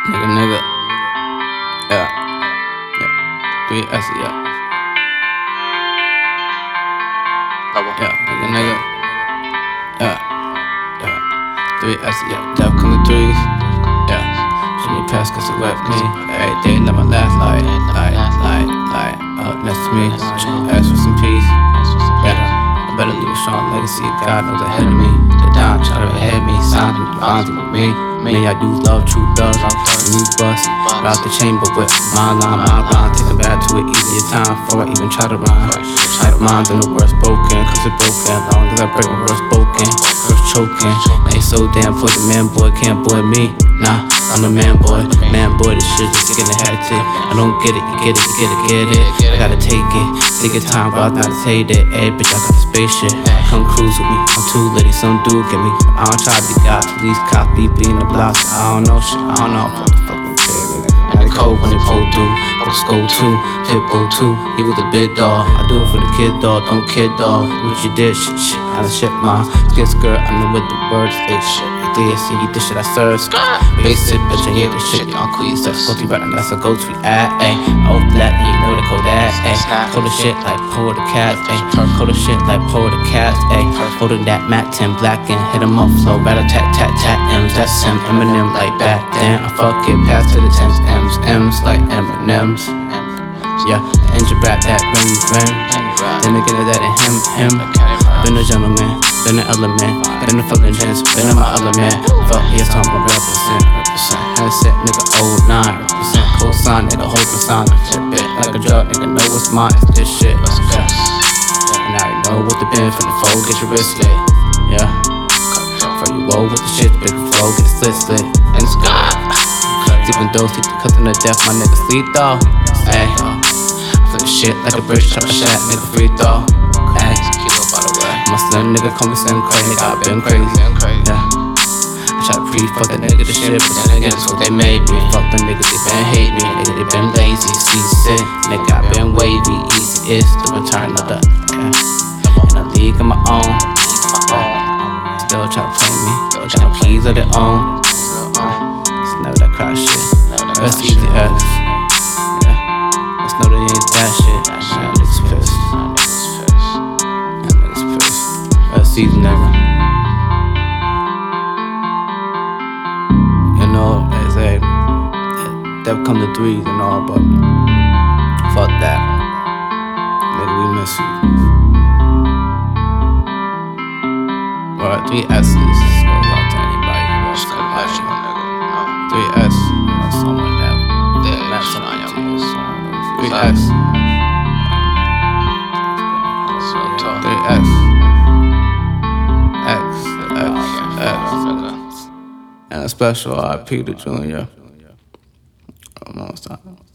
Nigga, yeah, yeah, 3S, yeah, yeah, nigga, yeah, yeah, 3S, yeah, Def come to threes, yeah, Jimmy Pass cause it wet me, every day let my laugh like, up next to me, ask for some peace, yeah. I better leave a strong legacy. God knows ahead of me. The down try to ahead me. Signs me, bonds with me. Me, I do love, true thugs. New bust, out the chamber with my line, my rhyme. Taking back to it easier time before I even try to rhyme. Minds in the worst broken, cause it broken. Long as I break my worst spoken, first choking. Ain't so damn for the man boy, can't boy me. Nah, I'm the man boy, this shit just getting hectic. I don't get it, you get it. I gotta take it time, but I'm not to say that. Hey, bitch, I got the spaceship. Come cruise with me, I'm too litty, some dude get me. I don't try to be God, police copy, bleeding the blocks. I don't know shit, I don't know. Fucking kid, I cold when they pull through. Go to, Pitbull too. He was a big dog. I do it for the kid dog, don't kid dog. What you did, shit, I done shit my skin skirt. I know what the words they shit. See this shit I serve. Basic, bitch, I hear this shit. Uncle, you said go to right now, that's a go to ayy. Oh, black, you know the code that, ayy. Cold as shit like pour the cat, ayy. Cold as shit like pour the cat, ayy. Holding that Mac 10 black and hit him up flow. Rattle tat tat tat M's, that's him. Eminem like back then. I fuck it, pass to the 10s, M's like Eminem's. Yeah, engine back that rim. Then again that him. Been a gentleman, been an element, been a fucking gents, been in my element. Fuck yes, I'm a represent. Headset, nigga, 09%. Cosign, nigga, hold the sign. Shit, bit like a drug, nigga, know what's mine. It's this shit. And I know what the pen from the fold, get your wrist lit. Yeah. For you roll with the shit, big flow, get it slit. And it's gone. Even though sleep the custom to death, my nigga sleep though. Ayy. Flip shit like a bridge, chop a shot, nigga, free throw. Ayy. My slim nigga call me Slim Crazy, nigga, I been crazy. Yeah. I try to pre-fuck that nigga the shit, but then again, that's what they made me. Fuck them niggas, they been hate me. Nigga, they been lazy, seasick. Nigga, I been wavy, easy is the return of the. In a league of my own. Still try to play me, got keys of their own. It's never that crowd shit. That's easy X. Yeah. Let's know they ain't that shit. Niggas pissed. Season nigga. You know, they say they'll come to threes and all, but fuck that. Nigga, we miss you. Well, 3S goes out to anybody who wants to match my nigga. 3S, someone that match on your 3S. 3S. And a special RP to Junior. Almost time.